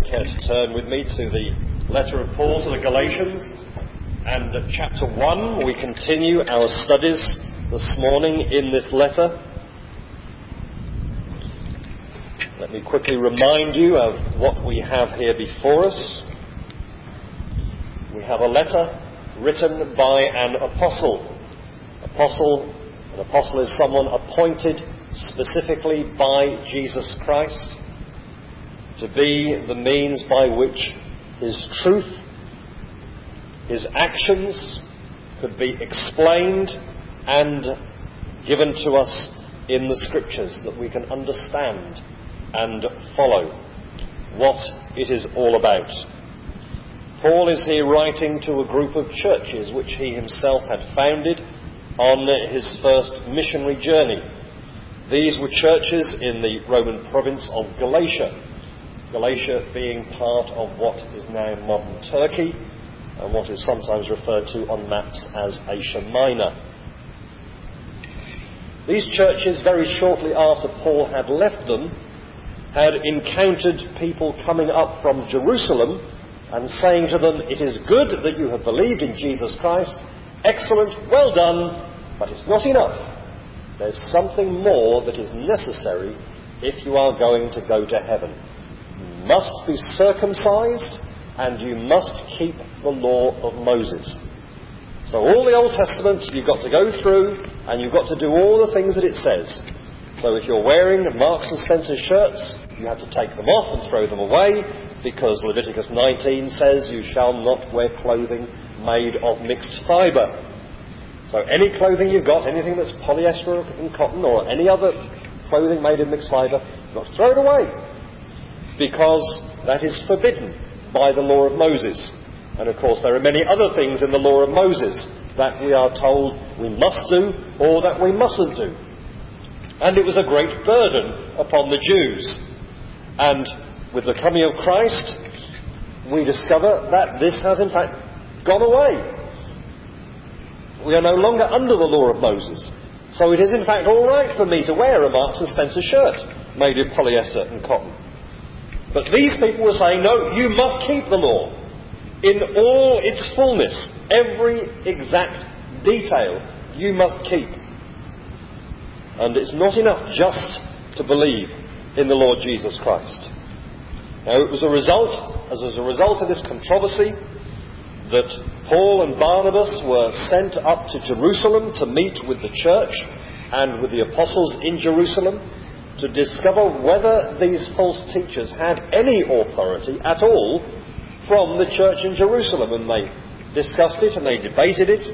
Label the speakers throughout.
Speaker 1: care to turn with me to the letter of Paul to the Galatians, and at chapter 1 we continue our studies this morning in this letter. Let me quickly remind you of what we have here before us. We have a letter written by an apostle. An apostle is someone appointed specifically by Jesus Christ to be the means by which his truth, his actions could be explained and given to us in the Scriptures, that we can understand and follow what it is all about. Paul is here writing to a group of churches which he himself had founded on his first missionary journey. These were churches in the Roman province of Galatia. Galatia being part of what is now modern Turkey and what is sometimes referred to on maps as Asia Minor. These churches, very shortly after Paul had left them, had encountered people coming up from Jerusalem and saying to them, "It is good that you have believed in Jesus Christ. Excellent, well done, but it's not enough. There's something more that is necessary if you are going to go to heaven. You must be circumcised and you must keep the law of Moses." So all the Old Testament you've got to go through, and you've got to do all the things that it says. So if you're wearing Marks and Spencer shirts, you have to take them off and throw them away, because Leviticus 19 says you shall not wear clothing made of mixed fibre. So any clothing you've got, anything that's polyester and cotton or any other clothing made of mixed fibre, you've got to throw it away, because that is forbidden by the law of Moses. And of course there are many other things in the law of Moses that we are told we must do or that we mustn't do. And it was a great burden upon the Jews. And with the coming of Christ, we discover that this has in fact gone away. We are no longer under the law of Moses. So it is in fact all right for me to wear a Marks and Spencer shirt made of polyester and cotton. But these people were saying, no, you must keep the law in all its fullness. Every exact detail you must keep. And it's not enough just to believe in the Lord Jesus Christ. Now, as a result of this controversy, that Paul and Barnabas were sent up to Jerusalem to meet with the church and with the apostles in Jerusalem to discover whether these false teachers had any authority at all from the church in Jerusalem. And they discussed it and they debated it.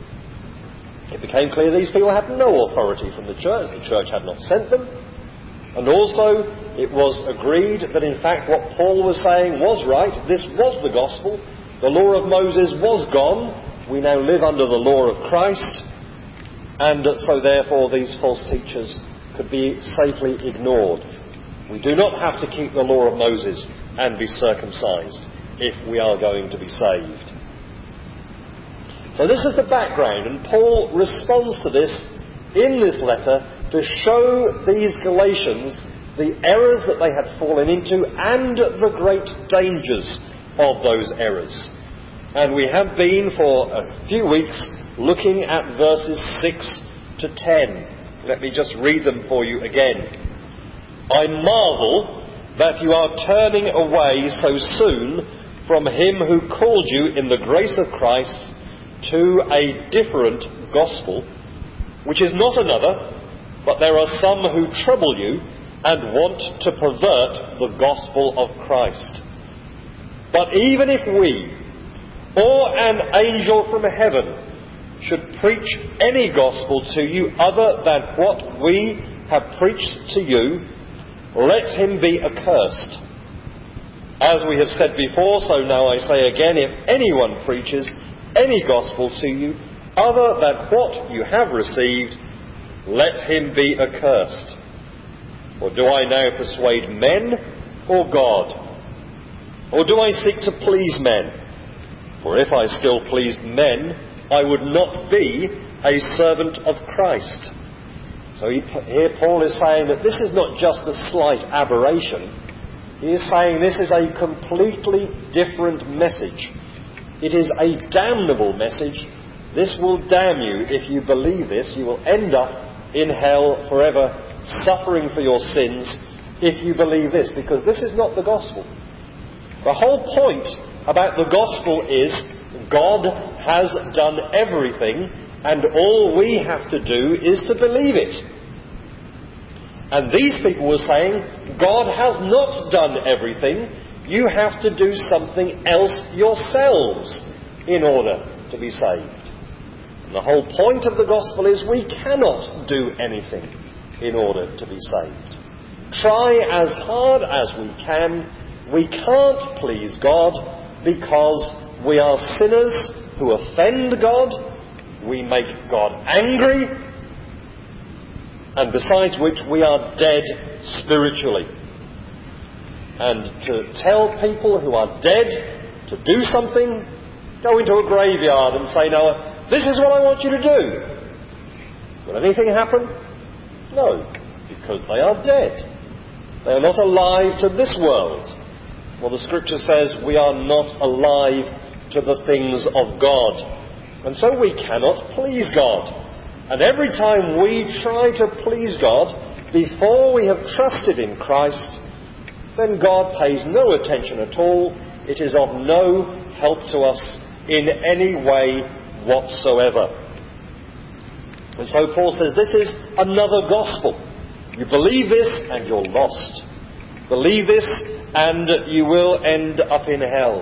Speaker 1: It became clear these people had no authority from the church. The church had not sent them. And also it was agreed that in fact what Paul was saying was right. This was the gospel. The law of Moses was gone. We now live under the law of Christ. And so therefore these false teachers could be safely ignored. We do not have to keep the law of Moses and be circumcised if we are going to be saved. So this is the background, and Paul responds to this in this letter to show these Galatians the errors that they had fallen into and the great dangers of those errors. And we have been for a few weeks looking at verses 6 to 10. Let me just read them for you again. "I marvel that you are turning away so soon from him who called you in the grace of Christ to a different gospel, which is not another, but there are some who trouble you and want to pervert the gospel of Christ. But even if we, or an angel from heaven, should preach any gospel to you other than what we have preached to you, let him be accursed. As we have said before, so now I say again, if anyone preaches any gospel to you other than what you have received, let him be accursed. Or do I now persuade men or God? Or do I seek to please men? For if I still pleased men, I would not be a servant of Christ." So here Paul is saying that this is not just a slight aberration, He is saying this is a completely different message. It is a damnable message. This will damn you if you believe this. You will end up in hell forever, suffering for your sins if you believe this, because this is not the gospel. The whole point about the gospel is God has done everything, and all we have to do is to believe it. And these people were saying, God has not done everything. You have to do something else yourselves in order to be saved. And the whole point of the gospel is we cannot do anything in order to be saved. Try as hard as we can, we can't please God because we are sinners who offend God, we make God angry, and besides which we are dead spiritually. And to tell people who are dead to do something, go into a graveyard and say, "Now, this is what I want you to do." Will anything happen? No, because they are dead. They are not alive to this world. Well, the Scripture says we are not alive to the things of God. And so we cannot please God. And every time we try to please God before we have trusted in Christ, then God pays no attention at all. It is of no help to us in any way whatsoever. And so Paul says this is another gospel. You believe this and you're lost. Believe this and you will end up in hell.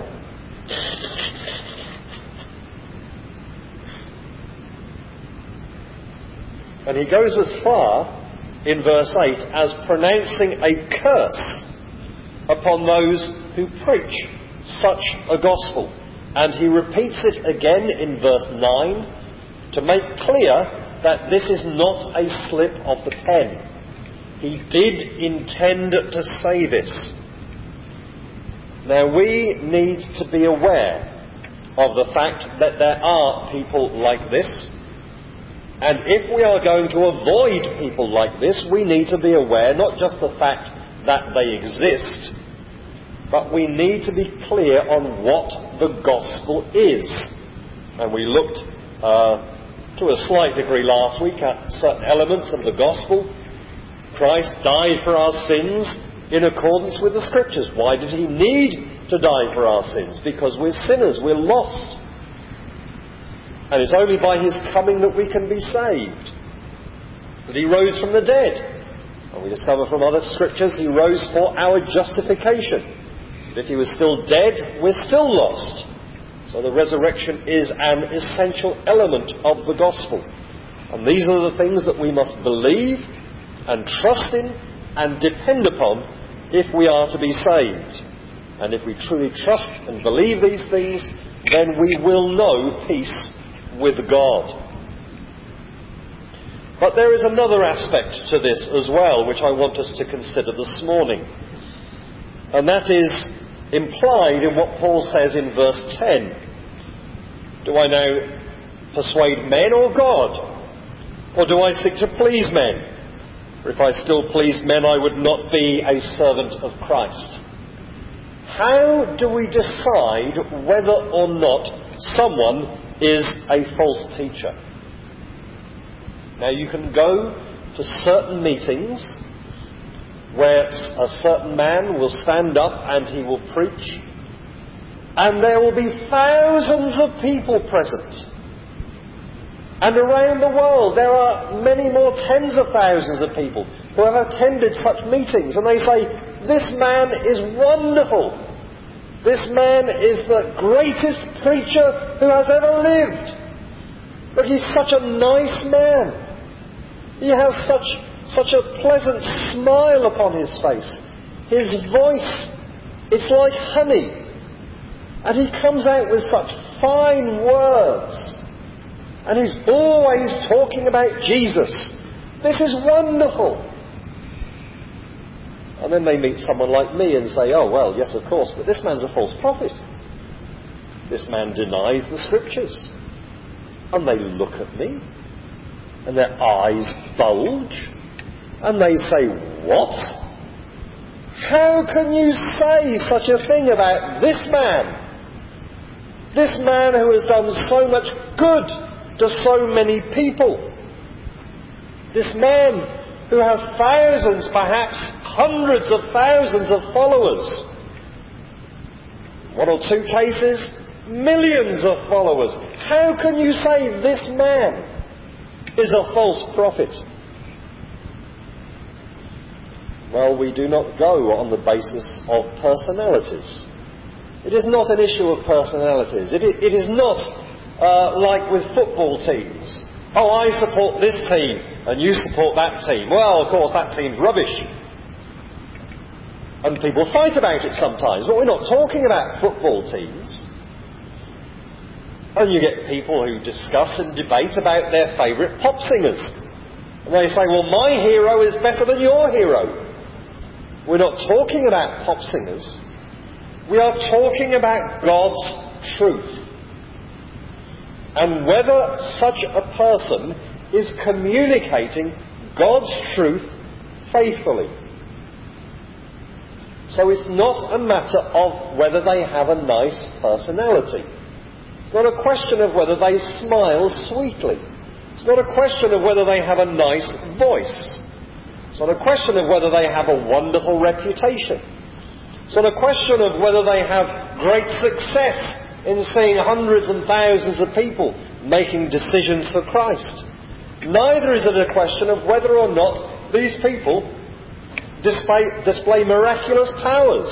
Speaker 1: And he goes as far in verse 8 as pronouncing a curse upon those who preach such a gospel. And he repeats it again in verse 9 to make clear that this is not a slip of the pen. He did intend to say this. Now we need to be aware of the fact that there are people like this. And if we are going to avoid people like this, we need to be aware not just the fact that they exist, but we need to be clear on what the gospel is. And we looked to a slight degree last week at certain elements of the gospel. Christ died for our sins in accordance with the Scriptures. Why did he need to die for our sins? Because we're sinners, we're lost. And it's only by his coming that we can be saved. That he rose from the dead. And we discover from other Scriptures he rose for our justification. But if he was still dead, we're still lost. So the resurrection is an essential element of the gospel. And these are the things that we must believe and trust in and depend upon if we are to be saved. And if we truly trust and believe these things, then we will know peace with God. But there is another aspect to this as well, which I want us to consider this morning. And that is implied in what Paul says in verse 10. Do I now persuade men or God? Or do I seek to please men? For if I still pleased men, I would not be a servant of Christ. How do we decide whether or not someone is a false teacher? Now you can go to certain meetings where a certain man will stand up and he will preach, and there will be thousands of people present. And around the world there are many more tens of thousands of people who have attended such meetings, and they say, "This man is wonderful. This man is the greatest preacher who has ever lived. Look, he's such a nice man. He has such a pleasant smile upon his face. His voice, it's like honey. And he comes out with such fine words. And he's always talking about Jesus. This is wonderful." And then they meet someone like me and say, "Oh, well, yes, of course, but this man's a false prophet. This man denies the Scriptures." And they look at me, and their eyes bulge, and they say, "What? How can you say such a thing about this man? This man who has done so much good to so many people. This man who has thousands, perhaps hundreds of thousands of followers. One or two cases, millions of followers. How can you say this man is a false prophet? Well, we do not go on the basis of personalities. It is not an issue of personalities. It is not like with football teams. Oh, I support this team and you support that team. Well, of course, that team's rubbish. And people fight about it sometimes, but we're not talking about football teams. And you get people who discuss and debate about their favourite pop singers. And they say, well, my hero is better than your hero. We're not talking about pop singers. We are talking about God's truth. And whether such a person is communicating God's truth faithfully. So it's not a matter of whether they have a nice personality. It's not a question of whether they smile sweetly. It's not a question of whether they have a nice voice. It's not a question of whether they have a wonderful reputation. It's not a question of whether they have great success in seeing hundreds and thousands of people making decisions for Christ. Neither is it a question of whether or not these people display miraculous powers.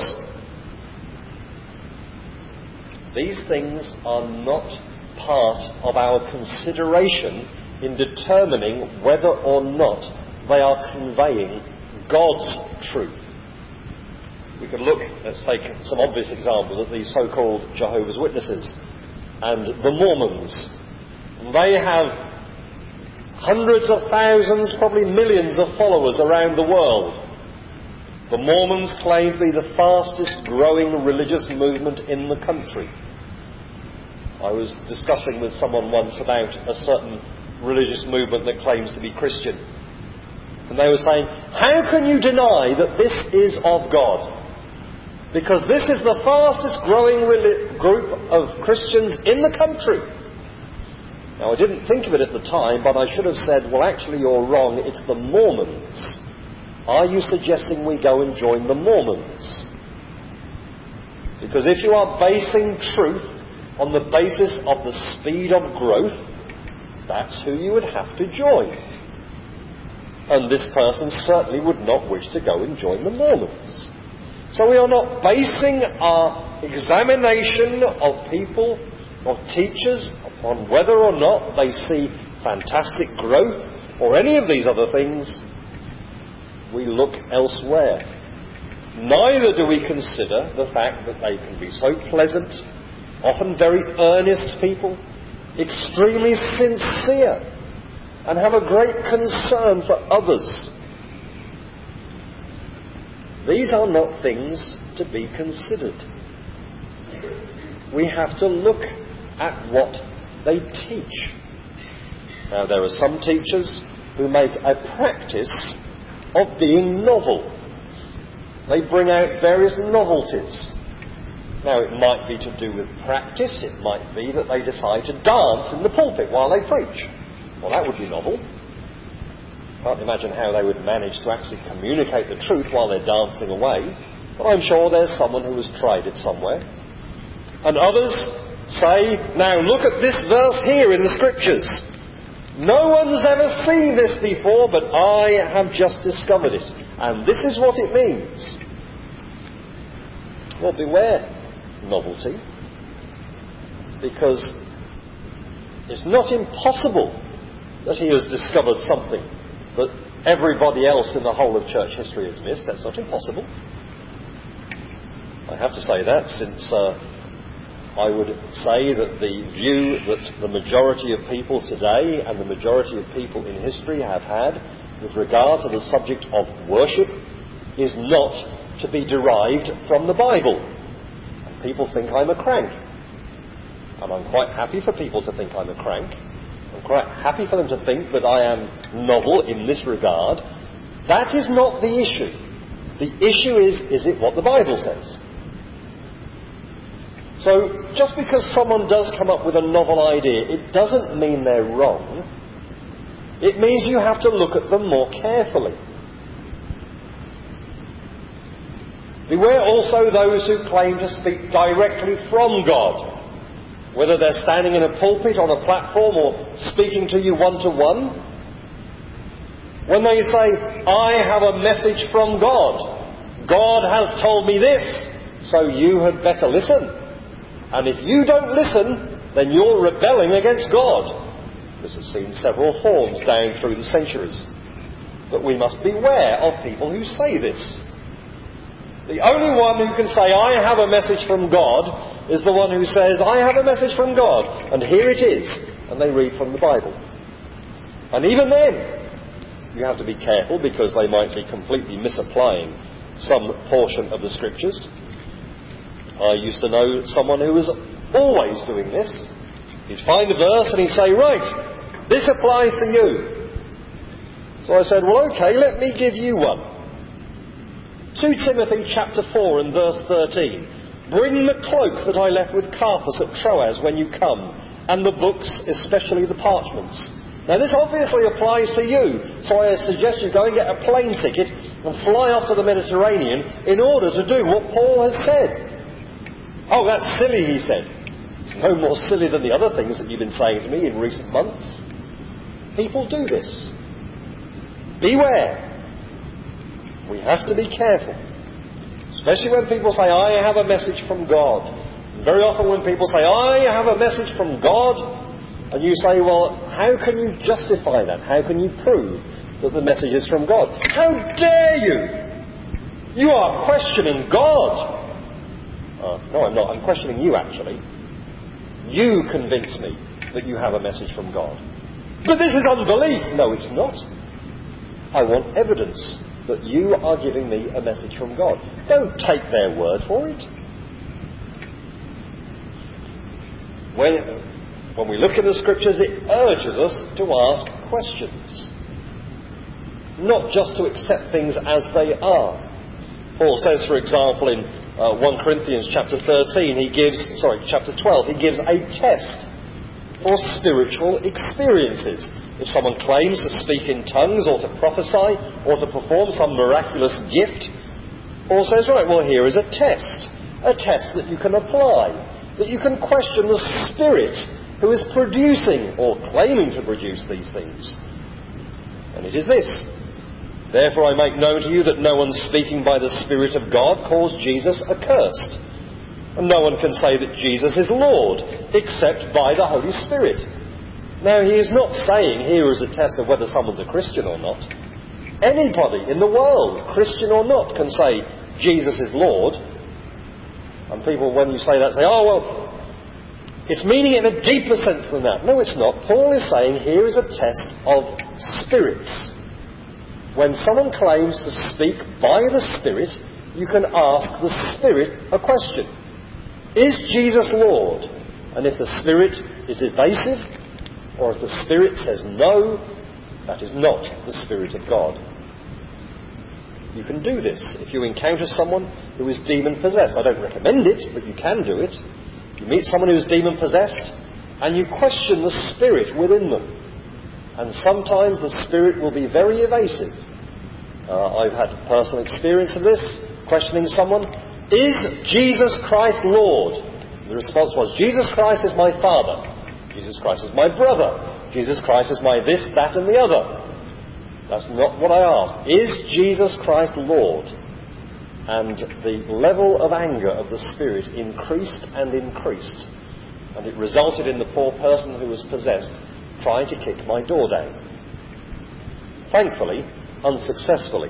Speaker 1: These things are not part of our consideration in determining whether or not they are conveying God's truth. We can look, let's take some obvious examples of these so-called Jehovah's Witnesses and the Mormons. They have hundreds of thousands, probably millions of followers around the world. The Mormons claim to be the fastest growing religious movement in the country. I was discussing with someone once about a certain religious movement that claims to be Christian. And they were saying, how can you deny that this is of God? Because this is the fastest growing group of Christians in the country. Now, I didn't think of it at the time, but I should have said, well, actually, you're wrong. It's the Mormons. Are you suggesting we go and join the Mormons? Because if you are basing truth on the basis of the speed of growth, that's who you would have to join. And this person certainly would not wish to go and join the Mormons. So we are not basing our examination of people or teachers upon whether or not they see fantastic growth or any of these other things. We look elsewhere. Neither do we consider the fact that they can be so pleasant, often very earnest people, extremely sincere, and have a great concern for others. These are not things to be considered. We have to look at what they teach. Now, there are some teachers who make a practice of being novel. They bring out various novelties. Now, it might be to do with practice. It might be that they decide to dance in the pulpit while they preach. Well, that would be novel. Can't imagine how they would manage to actually communicate the truth while they're dancing away. But I'm sure there's someone who has tried it somewhere. And others say, now look at this verse here in the Scriptures. No one's ever seen this before, but I have just discovered it. And this is what it means. Well, beware novelty. Because it's not impossible that he has discovered something that everybody else in the whole of church history has missed. That's not impossible. I have to say that, since I would say that the view that the majority of people today and the majority of people in history have had with regard to the subject of worship is not to be derived from the Bible. And people think I'm a crank. And I'm quite happy for people to think I'm a crank. I'm quite happy for them to think that I am novel in this regard. That is not the issue. The issue is it what the Bible says? So, just because someone does come up with a novel idea, it doesn't mean they're wrong. It means you have to look at them more carefully. Beware also those who claim to speak directly from God, whether they're standing in a pulpit, on a platform, or speaking to you one-to-one. When they say, I have a message from God, God has told me this, so you had better listen. And if you don't listen, then you're rebelling against God. This has seen several forms down through the centuries. But we must beware of people who say this. The only one who can say, I have a message from God, is the one who says, I have a message from God, and here it is. And they read from the Bible. And even then, you have to be careful, because they might be completely misapplying some portion of the Scriptures. I used to know someone who was always doing this. He'd find a verse and he'd say, right, this applies to you. So I said, well, okay, let me give you one. 2 Timothy chapter 4 and verse 13. Bring the cloak that I left with Carpus at Troas when you come, and the books, especially the parchments. Now this obviously applies to you, so I suggest you go and get a plane ticket and fly off to the Mediterranean in order to do what Paul has said. Oh, that's silly, he said. No more silly than the other things that you've been saying to me in recent months. People do this. Beware. We have to be careful. Especially when people say, I have a message from God. And very often when people say, I have a message from God, and you say, well, how can you justify that? How can you prove that the message is from God? How dare you? You are questioning God. No, I'm not. I'm questioning you, actually. You convince me that you have a message from God. But this is unbelief. No, it's not. I want evidence that you are giving me a message from God. Don't take their word for it. When we look in the Scriptures, it urges us to ask questions, not just to accept things as they are. Paul says, for example, in 1 Corinthians chapter 12, he gives a test for spiritual experiences. If someone claims to speak in tongues, or to prophesy, or to perform some miraculous gift, Paul says, right, well, here is a test that you can apply, that you can question the Spirit who is producing or claiming to produce these things. And it is this: therefore I make known to you that no one speaking by the Spirit of God calls Jesus accursed. And no one can say that Jesus is Lord except by the Holy Spirit. Now, he is not saying here is a test of whether someone's a Christian or not. Anybody in the world, Christian or not, can say Jesus is Lord. And people, when you say that, say, oh, well, it's meaning it in a deeper sense than that. No, it's not. Paul is saying here is a test of spirits. When someone claims to speak by the Spirit, you can ask the Spirit a question. Is Jesus Lord? And if the Spirit is evasive, or if the Spirit says no, that is not the Spirit of God. You can do this if you encounter someone who is demon-possessed. I don't recommend it, but you can do it. You meet someone who is demon-possessed, and you question the Spirit within them. And sometimes the Spirit will be very evasive. I've had personal experience of this, questioning someone, is Jesus Christ Lord? And the response was, Jesus Christ is my Father. Jesus Christ is my brother. Jesus Christ is my this, that and the other. That's not what I asked. Is Jesus Christ Lord? And the level of anger of the Spirit increased and increased. And it resulted in the poor person who was possessed trying to kick my door down. Thankfully, unsuccessfully.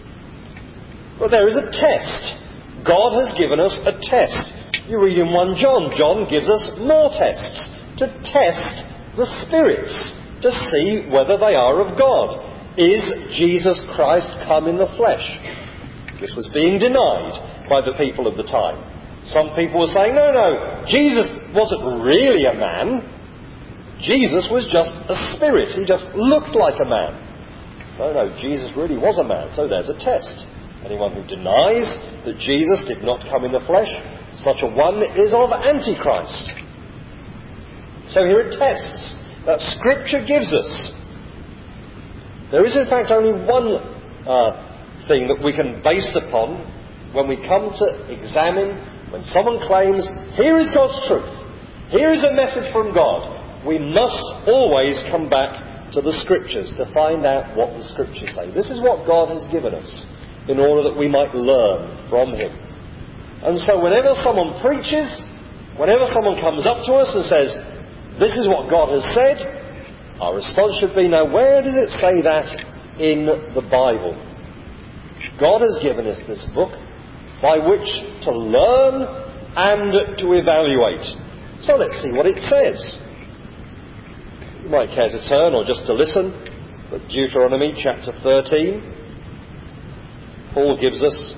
Speaker 1: But there is a test. God has given us a test. You read in 1 John. John gives us more tests to test the spirits, to see whether they are of God. Is Jesus Christ come in the flesh? This was being denied by the people of the time. Some people were saying, no, Jesus wasn't really a man. Jesus was just a spirit. He just looked like a man. No, Jesus really was a man, so there's a test. Anyone who denies that Jesus did not come in the flesh, such a one is of Antichrist. So here it tests that Scripture gives us. There is in fact only one thing that we can base upon when we come to examine, when someone claims, here is God's truth, here is a message from God. We must always come back to the Scriptures to find out what the Scriptures say. This is what God has given us in order that we might learn from Him. And so whenever someone preaches, whenever someone comes up to us and says, this is what God has said, our response should be, now where does it say that in the Bible? God has given us this book by which to learn and to evaluate. So let's see what it says. You might care to turn or just to listen, but Deuteronomy chapter 13, God gives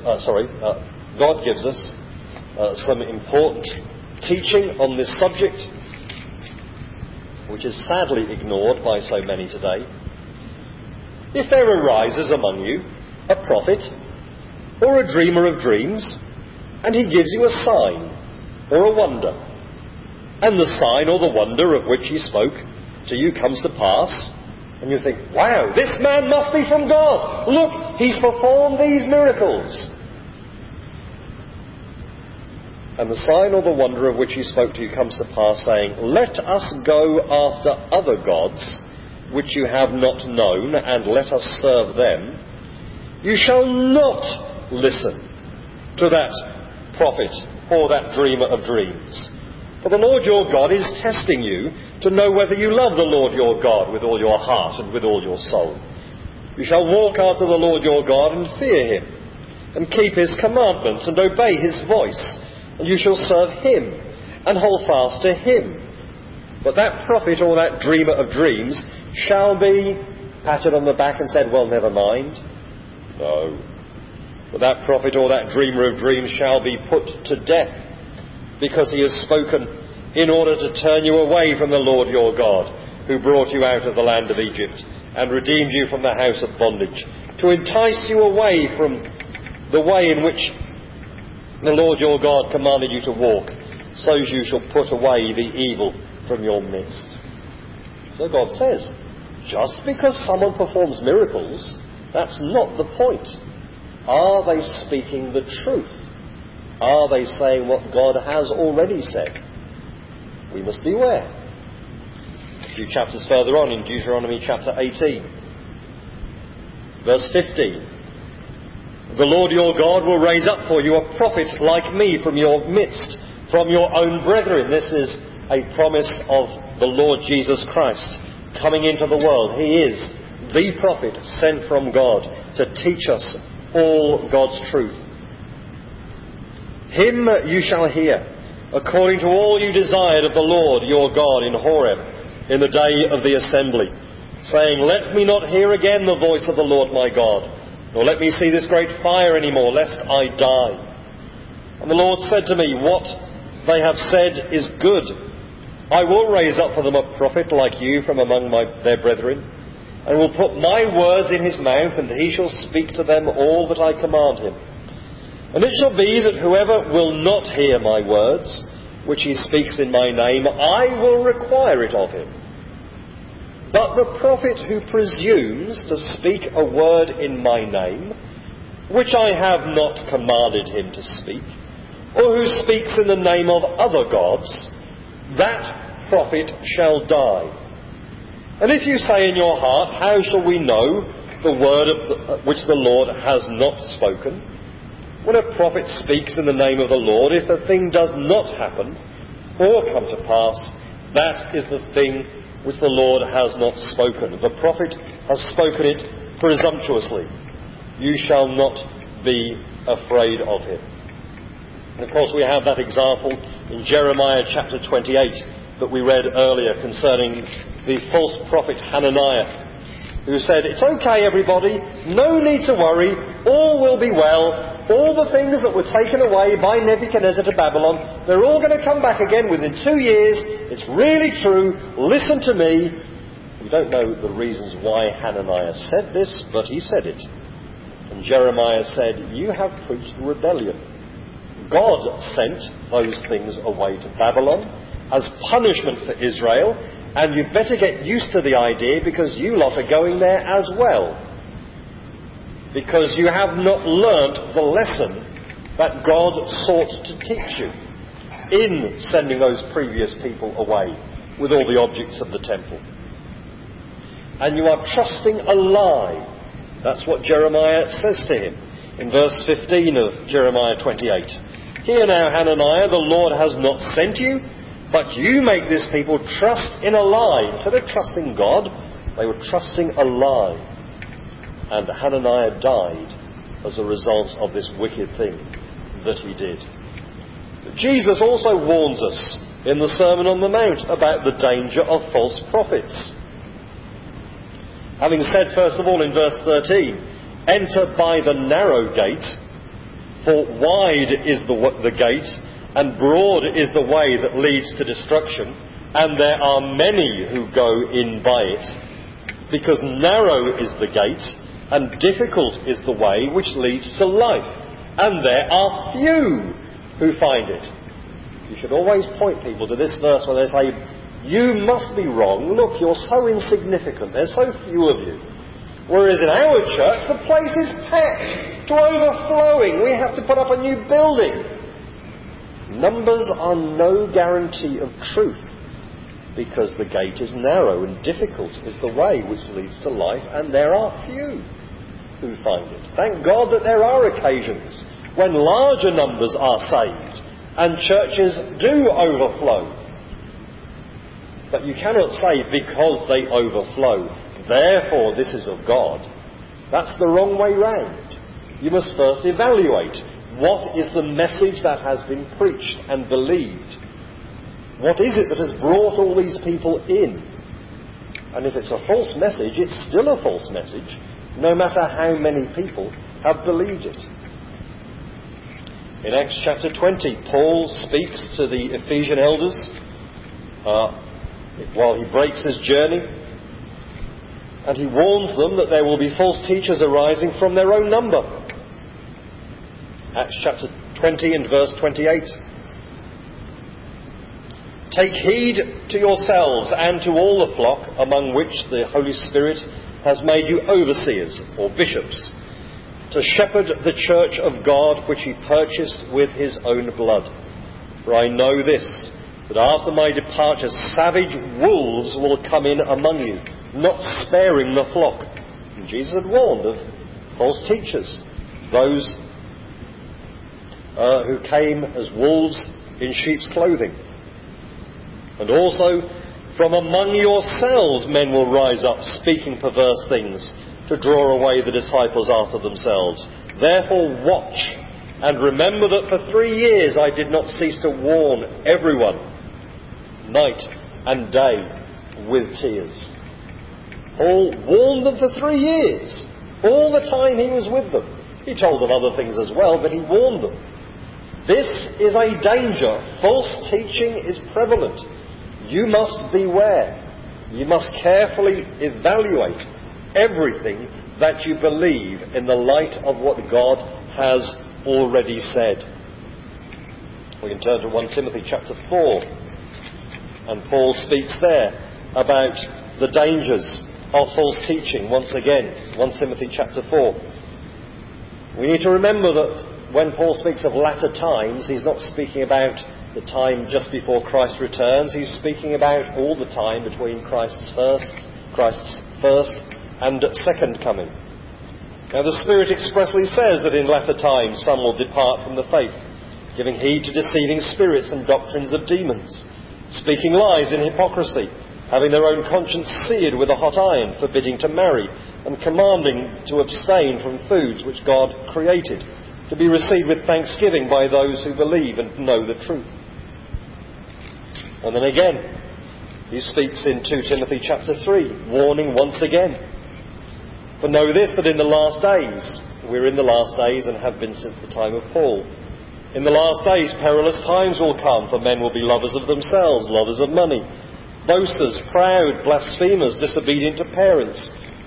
Speaker 1: us some important teaching on this subject, which is sadly ignored by so many today. If there arises among you a prophet or a dreamer of dreams, and he gives you a sign or a wonder, and the sign or the wonder of which he spoke to you comes to pass, and you think, wow, this man must be from God. Look, he's performed these miracles. And the sign or the wonder of which he spoke to you comes to pass, saying, let us go after other gods, which you have not known, and let us serve them. You shall not listen to that prophet or that dreamer of dreams. For the Lord your God is testing you to know whether you love the Lord your God with all your heart and with all your soul. You shall walk after the Lord your God and fear him, and keep his commandments and obey his voice, and you shall serve him and hold fast to him. But that prophet or that dreamer of dreams shall be patted on the back and said, well, never mind. No. But that prophet or that dreamer of dreams shall be put to death, because he has spoken in order to turn you away from the Lord your God, who brought you out of the land of Egypt and redeemed you from the house of bondage, to entice you away from the way in which the Lord your God commanded you to walk, so you shall put away the evil from your midst. So God says, just because someone performs miracles, that's not the point. Are they speaking the truth? Are they saying what God has already said? We must beware. A few chapters further on in Deuteronomy chapter 18, verse 15. The Lord your God will raise up for you a prophet like me from your midst, from your own brethren. This is a promise of the Lord Jesus Christ coming into the world. He is the prophet sent from God to teach us all God's truth. Him you shall hear, according to all you desired of the Lord your God in Horeb, in the day of the assembly, saying, let me not hear again the voice of the Lord my God, nor let me see this great fire any more, lest I die. And the Lord said to me, what they have said is good. I will raise up for them a prophet like you from among their brethren, and will put my words in his mouth, and he shall speak to them all that I command him. And it shall be that whoever will not hear my words, which he speaks in my name, I will require it of him. But the prophet who presumes to speak a word in my name, which I have not commanded him to speak, or who speaks in the name of other gods, that prophet shall die. And if you say in your heart, how shall we know the word which the Lord has not spoken? When a prophet speaks in the name of the Lord, if the thing does not happen or come to pass, that is the thing which the Lord has not spoken. The prophet has spoken it presumptuously. You shall not be afraid of him. And of course we have that example in Jeremiah chapter 28 that we read earlier concerning the false prophet Hananiah, who said, it's okay everybody, no need to worry, all will be well, all the things that were taken away by Nebuchadnezzar to Babylon, they're all going to come back again within 2 years, it's really true, listen to me. We don't know the reasons why Hananiah said this, but he said it. And Jeremiah said, "You have preached rebellion. God sent those things away to Babylon as punishment for Israel, and you'd better get used to the idea because you lot are going there as well. Because you have not learnt the lesson that God sought to teach you in sending those previous people away with all the objects of the temple. And you are trusting a lie." That's what Jeremiah says to him in verse 15 of Jeremiah 28. "Hear now, Hananiah, the Lord has not sent you, but you make this people trust in a lie." Instead of trusting God, they were trusting a lie. And Hananiah died as a result of this wicked thing that he did. But Jesus also warns us in the Sermon on the Mount about the danger of false prophets. Having said, first of all, in verse 13, "Enter by the narrow gate, for wide is the gate, and broad is the way that leads to destruction, and there are many who go in by it. Because narrow is the gate, and difficult is the way which leads to life, and there are few who find it." You should always point people to this verse when they say, "You must be wrong. Look, you're so insignificant. There's so few of you." Whereas in our church, the place is packed to overflowing. We have to put up a new building. Numbers are no guarantee of truth, because the gate is narrow and difficult is the way which leads to life, and there are few who find it. Thank God that there are occasions when larger numbers are saved and churches do overflow. But you cannot say, because they overflow, therefore this is of God. That's the wrong way round. You must first evaluate what is the message that has been preached and believed. What is it that has brought all these people in? And if it's a false message, it's still a false message, no matter how many people have believed it. In Acts chapter 20, Paul speaks to the Ephesian elders while he breaks his journey, and he warns them that there will be false teachers arising from their own number. Acts chapter 20 and verse 28. "Take heed to yourselves and to all the flock among which the Holy Spirit has made you overseers," or bishops, "to shepherd the church of God which he purchased with his own blood. For I know this, that after my departure savage wolves will come in among you, not sparing the flock." And Jesus had warned of false teachers, those who came as wolves in sheep's clothing. "And also from among yourselves men will rise up, speaking perverse things, to draw away the disciples after themselves. Therefore watch, and remember that for 3 years I did not cease to warn everyone, night and day, with tears." Paul warned them for 3 years, all the time he was with them. He told them other things as well, but he warned them. This is a danger. False teaching is prevalent. You must beware. You must carefully evaluate everything that you believe in the light of what God has already said. We can turn to 1 Timothy chapter 4, and Paul speaks there about the dangers of false teaching once again. 1 Timothy chapter 4. We need to remember that when Paul speaks of latter times, he's not speaking about the time just before Christ returns. He's speaking about all the time between Christ's first and second coming. Now the Spirit expressly says that in latter times some will depart from the faith, giving heed to deceiving spirits and doctrines of demons, speaking lies in hypocrisy, having their own conscience seared with a hot iron, forbidding to marry, and commanding to abstain from foods which God created, to be received with thanksgiving by those who believe and know the truth. And then again, he speaks in 2 Timothy chapter 3, warning once again. "For know this, that in the last days," we're in the last days and have been since the time of Paul, "in the last days perilous times will come, for men will be lovers of themselves, lovers of money, boasters, proud, blasphemers, disobedient to parents,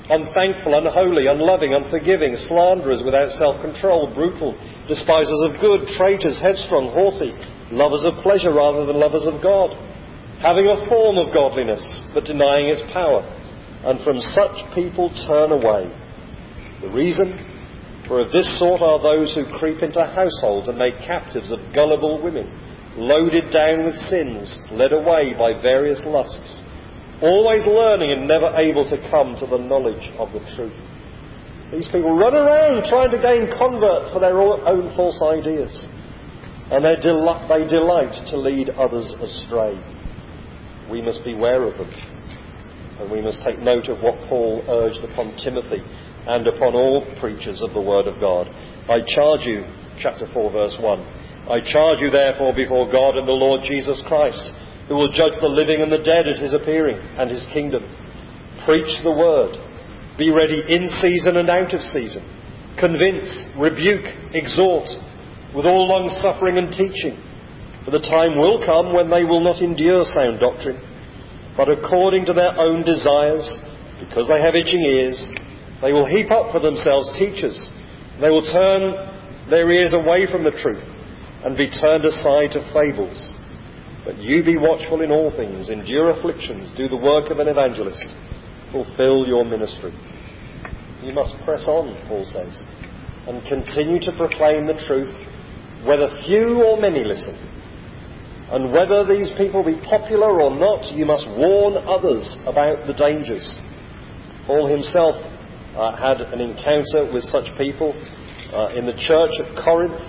Speaker 1: unthankful, unholy, unloving, unforgiving, slanderers, without self-control, brutal, despisers of good, traitors, headstrong, haughty, lovers of pleasure rather than lovers of God, having a form of godliness, but denying its power. And from such people turn away. The reason? For of this sort are those who creep into households and make captives of gullible women, loaded down with sins, led away by various lusts, always learning and never able to come to the knowledge of the truth. These people run around trying to gain converts for their own false ideas, and they delight to lead others astray. We must beware of them, and we must take note of what Paul urged upon Timothy and upon all preachers of the Word of God. I charge you, chapter 4, verse 1, I charge you therefore before God and the Lord Jesus Christ, who will judge the living and the dead at his appearing and his kingdom. Preach the word. Be ready in season and out of season. Convince, rebuke, exhort, with all long-suffering and teaching. For the time will come when they will not endure sound doctrine, but according to their own desires, because they have itching ears, they will heap up for themselves teachers. They will turn their ears away from the truth and be turned aside to fables. But you be watchful in all things, endure afflictions, do the work of an evangelist, fulfill your ministry. You must press on, Paul says, and continue to proclaim the truth, whether few or many listen. And whether these people be popular or not, you must warn others about the dangers. Paul himself had an encounter with such people in the church at Corinth,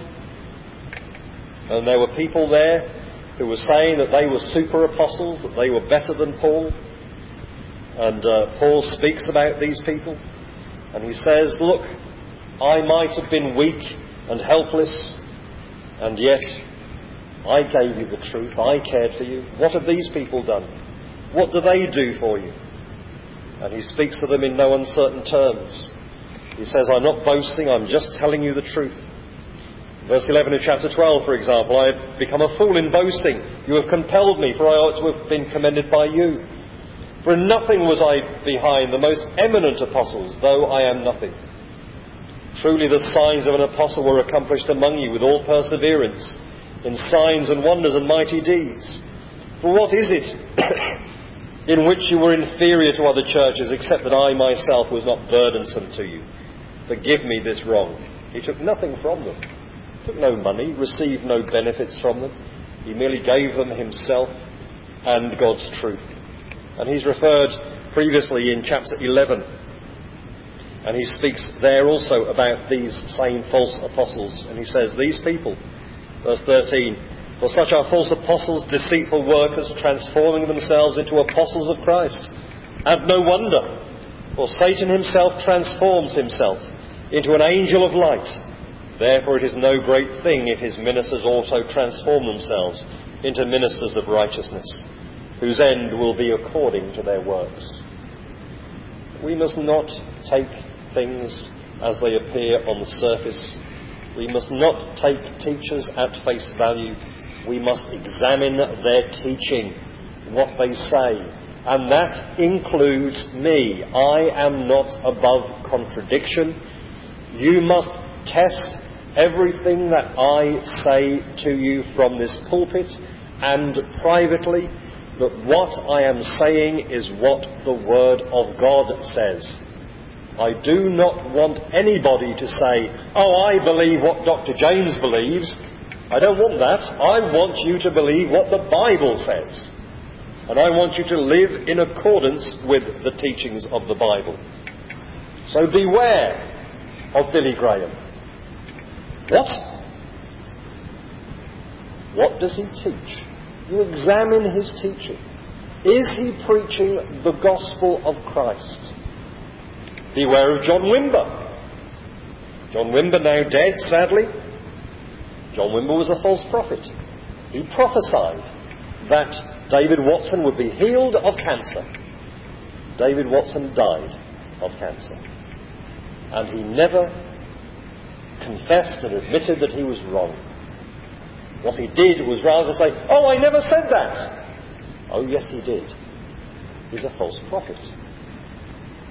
Speaker 1: and there were people there who were saying that they were super apostles, that they were better than Paul. And Paul speaks about these people, and he says, look, I might have been weak and helpless, and yet I gave you the truth, I cared for you. What have these people done? What do they do for you? And he speaks to them in no uncertain terms. He says, I'm not boasting, I'm just telling you the truth. Verse 11 of chapter 12, for example, I have become a fool in boasting. You have compelled me, for I ought to have been commended by you. For in nothing was I behind the most eminent apostles, though I am nothing. Truly the signs of an apostle were accomplished among you with all perseverance, in signs and wonders and mighty deeds. For what is it in which you were inferior to other churches, except that I myself was not burdensome to you? Forgive me this wrong. He took nothing from them. Took no money, received no benefits from them. He merely gave them himself and God's truth. And he's referred previously in chapter 11, and he speaks there also about these same false apostles. And he says, these people, verse 13, for such are false apostles, deceitful workers, transforming themselves into apostles of Christ. And no wonder, for Satan himself transforms himself into an angel of light. Therefore it is no great thing if his ministers also transform themselves into ministers of righteousness, whose end will be according to their works. We must not take things as they appear on the surface. We must not take teachers at face value. We must examine their teaching, what they say. And that includes me. I am not above contradiction. You must test everything that I say to you from this pulpit and privately, that what I am saying is what the Word of God says. I do not want anybody to say, oh, I believe what Dr. James believes. I don't want that. I want you to believe what the Bible says. And I want you to live in accordance with the teachings of the Bible. So beware of Billy Graham. What does he teach? You examine his teaching. Is he preaching the gospel of Christ? Beware of John Wimber. John Wimber, now dead, sadly. John Wimber was a false prophet. He prophesied that David Watson would be healed of cancer. David Watson died of cancer. And he never confessed and admitted that he was wrong. What he did was rather say, oh, I never said that. Oh, yes, he did. He's a false prophet.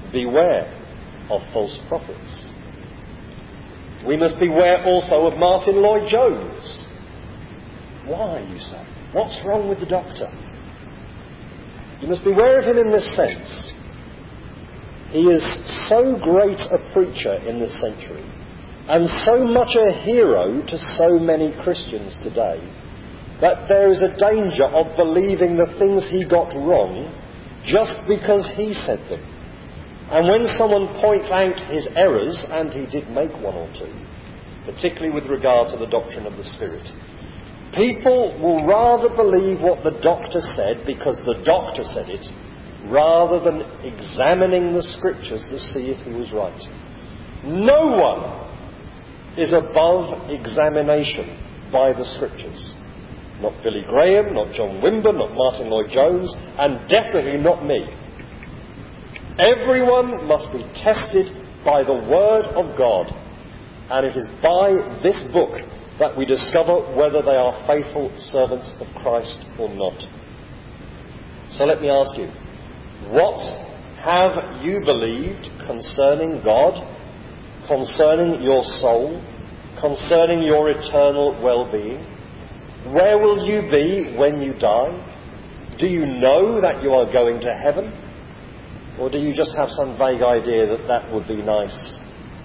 Speaker 1: beware of false prophets. We must beware also of Martin Lloyd-Jones. Why, you say? What's wrong with the doctor? You must beware of him in this sense. He is so great a preacher in this century, and so much a hero to so many Christians today, that there is a danger of believing the things he got wrong just because he said them. And when someone points out his errors, and he did make one or two, particularly with regard to the doctrine of the Spirit, people will rather believe what the doctor said because the doctor said it, rather than examining the Scriptures to see if he was right. No one is above examination by the Scriptures. Not Billy Graham, not John Wimber, not Martin Lloyd-Jones, and definitely not me. Everyone must be tested by the Word of God, and it is by this book that we discover whether they are faithful servants of Christ or not. So let me ask you, what have you believed concerning God, concerning your soul, concerning your eternal well-being? Where will you be when you die? Do you know that you are going to heaven? Or do you just have some vague idea that that would be nice?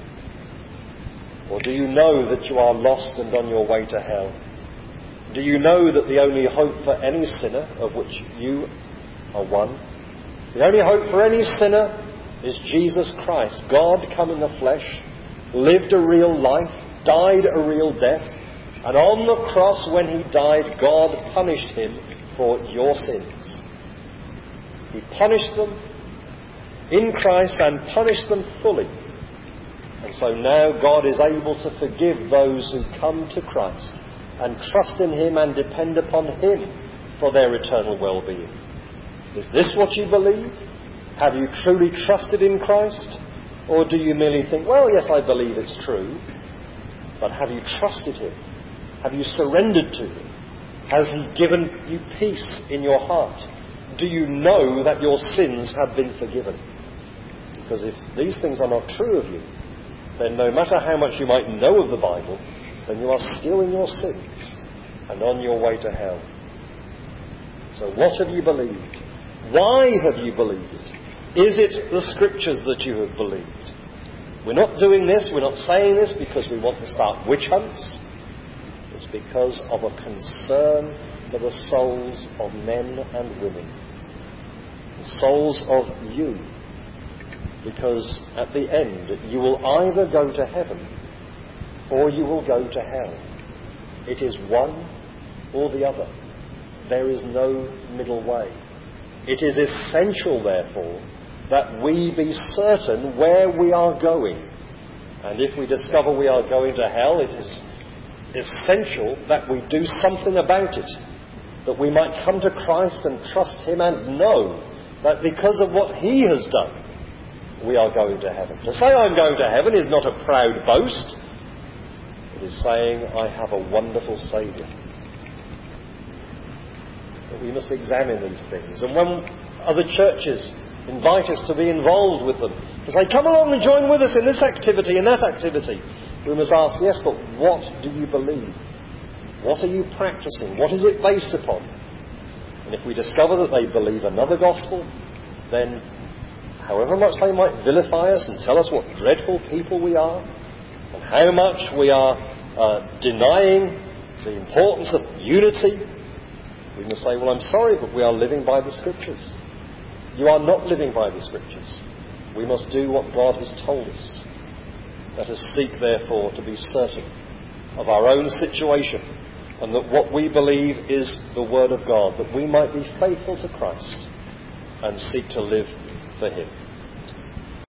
Speaker 1: Or do you know that you are lost and on your way to hell? Do you know that the only hope for any sinner, of which you are one, the only hope for any sinner is Jesus Christ, God come in the flesh, lived a real life, died a real death, and on the cross when he died, God punished him for your sins. He punished them in Christ and punished them fully. And so now God is able to forgive those who come to Christ and trust in him and depend upon him for their eternal well-being. Is this what you believe? Have you truly trusted in Christ? Or do you merely think, well, yes, I believe it's true, but have you trusted him? Have you surrendered to him? Has he given you peace in your heart? Do you know that your sins have been forgiven? Because if these things are not true of you, then no matter how much you might know of the Bible, then you are still in your sins and on your way to hell. So what have you believed? Why have you believed? Is it the Scriptures that you have believed? We're not doing this, we're not saying this because we want to start witch hunts. It's because of a concern for the souls of men and women. The souls of you. Because at the end, you will either go to heaven or you will go to hell. It is one or the other. There is no middle way. It is essential, therefore, that we be certain where we are going. And if we discover we are going to hell, it is essential that we do something about it, that we might come to Christ and trust him and know that because of what he has done, we are going to heaven. To say I'm going to heaven is not a proud boast. It is saying I have a wonderful Saviour. But we must examine these things. And when other churches invite us to be involved with them, to say, come along and join with us in this activity and that activity, we must ask, yes, but what do you believe? What are you practicing? What is it based upon? And if we discover that they believe another gospel, then however much they might vilify us and tell us what dreadful people we are, and how much we are denying the importance of unity, we must say, well, I'm sorry, but we are living by the Scriptures. You are not living by the Scriptures. We must do what God has told us. Let us seek, therefore, to be certain of our own situation, and that what we believe is the Word of God, that we might be faithful to Christ and seek to live for him.